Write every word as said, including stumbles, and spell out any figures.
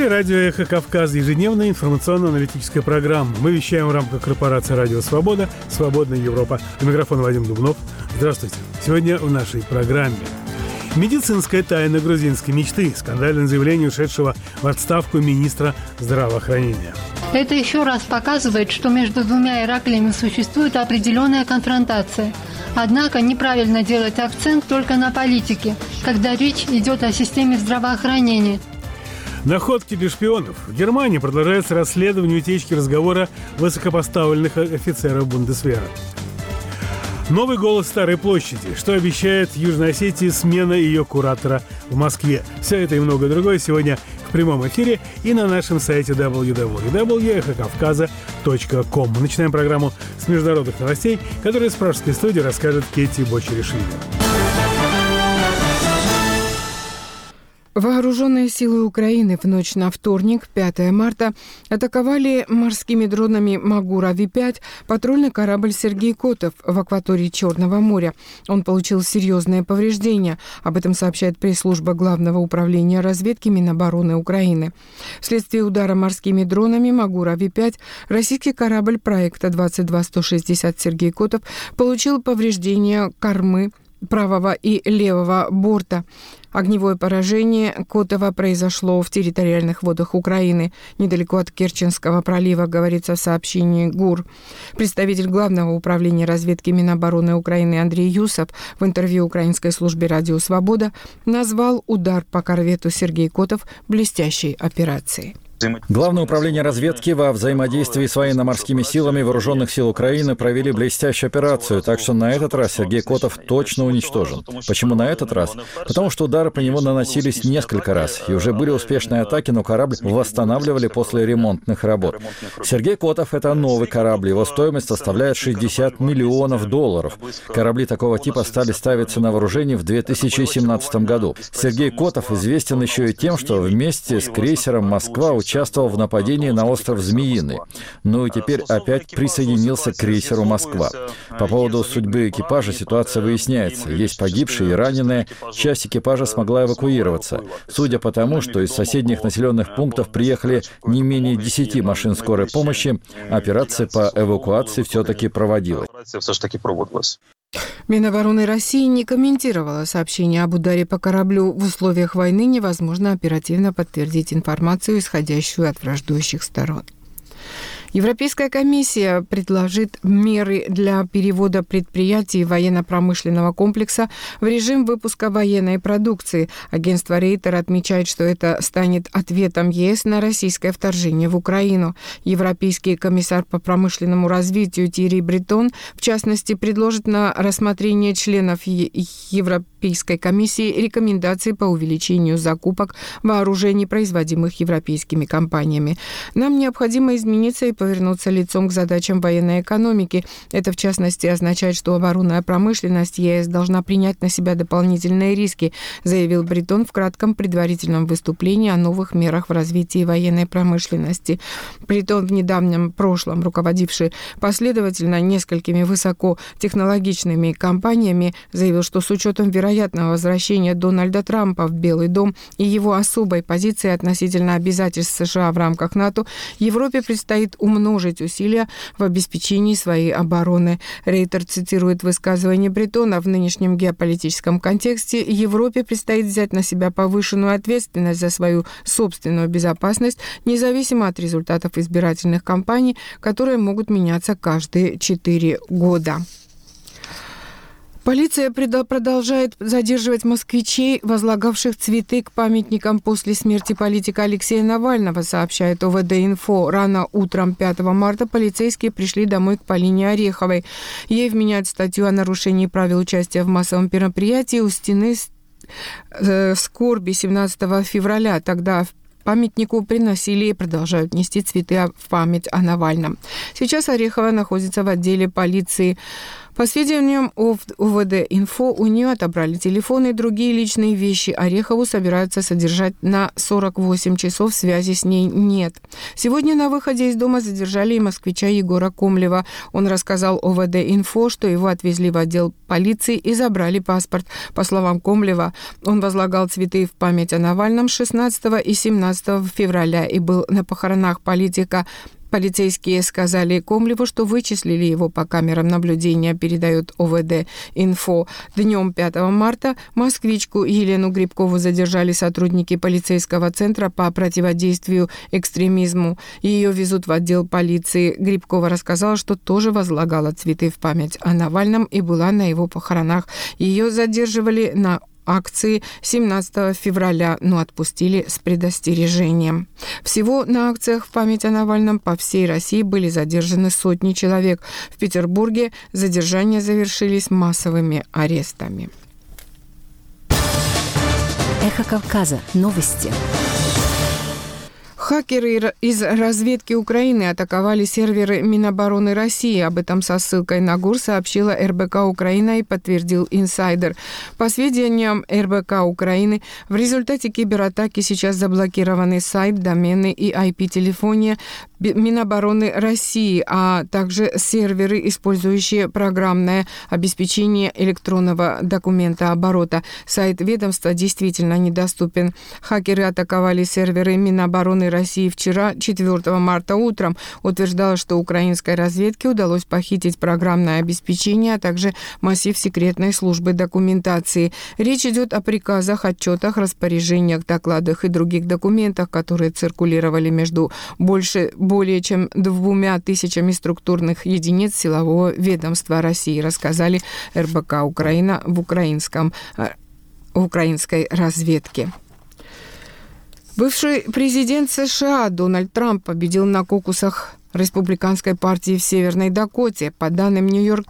эфире радио «Эхо Кавказа», ежедневная информационно-аналитическая программа. Мы вещаем в рамках корпорации «Радио Свобода», «Свободная Европа». У микрофона Вадим Дубнов. Здравствуйте. Сегодня в нашей программе. Медицинская тайна грузинской мечты. Скандальное заявление ушедшего в отставку министра здравоохранения. Это еще раз показывает, что между двумя Ираклиями существует определенная конфронтация. Однако неправильно делать акцент только на политике, когда речь идет о системе здравоохранения. Находки для шпионов. В Германии продолжается расследование утечки разговора высокопоставленных офицеров Бундесвера. Новый голос Старой площади. Что обещает Южной Осетии смена ее куратора в Москве? Все это и многое другое сегодня в прямом эфире и на нашем сайте дабл ю дабл ю дабл ю точка эхо кавказа точка ком. Мы начинаем программу с международных новостей, которые из пражской студии расскажет Кетти Бочеришвили. Вооруженные силы Украины в ночь на вторник, пятое марта, атаковали морскими дронами «Магура-Ви пять» патрульный корабль «Сергей Котов» в акватории Черного моря. Он получил серьезные повреждения. Об этом сообщает пресс-служба Главного управления разведки Минобороны Украины. Вследствие удара морскими дронами «Магура-Ви пять» российский корабль проекта двадцать два сто шестьдесят «Сергей Котов» получил повреждения кормы, правого и левого борта. Огневое поражение Котова произошло в территориальных водах Украины, недалеко от Керченского пролива, говорится в сообщении ГУР. Представитель Главного управления разведки Минобороны Украины Андрей Юсов в интервью украинской службе «Радио Свобода» назвал удар по корвету «Сергей Котов» блестящей операцией. Главное управление разведки во взаимодействии с военно-морскими силами Вооруженных сил Украины провели блестящую операцию, так что на этот раз Сергей Котов точно уничтожен. Почему на этот раз? Потому что удары по нему наносились несколько раз, и уже были успешные атаки, но корабль восстанавливали после ремонтных работ. Сергей Котов — это новый корабль, его стоимость составляет шестьдесят миллионов долларов. Корабли такого типа стали ставиться на вооружение в две тысячи семнадцатом году. Сергей Котов известен еще и тем, что вместе с крейсером «Москва» участвовал в нападении на остров Змеиный. Ну и теперь опять присоединился к крейсеру «Москва». По поводу судьбы экипажа ситуация выясняется. Есть погибшие и раненые. Часть экипажа смогла эвакуироваться. Судя по тому, что из соседних населенных пунктов приехали не менее десяти машин скорой помощи, операция по эвакуации все-таки проводилась. Минобороны России не комментировала сообщение об ударе по кораблю. В условиях войны невозможно оперативно подтвердить информацию, исходящую от враждующих сторон. Европейская комиссия предложит меры для перевода предприятий военно-промышленного комплекса в режим выпуска военной продукции. Агентство Рейтер отмечает, что это станет ответом ЕС на российское вторжение в Украину. Европейский комиссар по промышленному развитию Тьерри Бретон, в частности, предложит на рассмотрение членов Европейской комиссии рекомендации по увеличению закупок вооружений, производимых европейскими компаниями. Нам необходимо измениться и повернуться лицом к задачам военной экономики. Это, в частности, означает, что оборонная промышленность ЕС должна принять на себя дополнительные риски, заявил Бретон в кратком предварительном выступлении о новых мерах в развитии военной промышленности. Бретон, в недавнем прошлом руководивший последовательно несколькими высокотехнологичными компаниями, заявил, что с учетом вероятного возвращения Дональда Трампа в Белый дом и его особой позиции относительно обязательств США в рамках НАТО, Европе предстоит умножить усилия в обеспечении своей обороны. Рейтер цитирует высказывание Бретона: в нынешнем геополитическом контексте Европе предстоит взять на себя повышенную ответственность за свою собственную безопасность, независимо от результатов избирательных кампаний, которые могут меняться каждые четыре года. Полиция продолжает задерживать москвичей, возлагавших цветы к памятникам после смерти политика Алексея Навального, сообщает О В Д-Инфо. Рано утром пятого марта полицейские пришли домой к Полине Ореховой. Ей вменяют статью о нарушении правил участия в массовом мероприятии у стены скорби семнадцатого февраля. Тогда в памятнику приносили и продолжают нести цветы в память о Навальном. Сейчас Орехова находится в отделе полиции По сведениям ОВД-Инфо, у нее отобрали телефоны и другие личные вещи. Орехову собираются содержать на сорок восемь часов, связи с ней нет. Сегодня на выходе из дома задержали и москвича Егора Комлева. Он рассказал ОВД-Инфо, что его отвезли в отдел полиции и забрали паспорт. По словам Комлева, он возлагал цветы в память о Навальном шестнадцатого и семнадцатого февраля и был на похоронах политика. Полицейские сказали Комлеву, что вычислили его по камерам наблюдения, передает ОВД-Инфо. Днем пятого марта москвичку Елену Грибкову задержали сотрудники полицейского центра по противодействию экстремизму. Ее везут в отдел полиции. Грибкова рассказала, что тоже возлагала цветы в память о Навальном и была на его похоронах. Ее задерживали на акции семнадцатого февраля, но отпустили с предостережением. Всего на акциях в память о Навальном по всей России были задержаны сотни человек. В Петербурге задержания завершились массовыми арестами. Эхо Кавказа. Новости. Хакеры из разведки Украины атаковали серверы Минобороны России. Об этом со ссылкой на ГУР сообщила эр бэ ка Украина и подтвердил инсайдер. По сведениям эр бэ ка Украины, в результате кибератаки сейчас заблокированы сайт, домены и ай пи-телефония Минобороны России, а также серверы, использующие программное обеспечение электронного документа оборота. Сайт ведомства действительно недоступен. Хакеры атаковали серверы Минобороны России вчера, четвёртого марта утром. Утверждалось, что украинской разведке удалось похитить программное обеспечение, а также массив секретной службы документации. Речь идет о приказах, отчетах, распоряжениях, докладах и других документах, которые циркулировали между больше более чем двумя тысячами структурных единиц силового ведомства России, рассказали эр бэ ка Украина в украинском, в украинской разведке. Бывший президент США Дональд Трамп победил на кокусах республиканской партии в Северной Дакоте. По данным «Нью-Йорк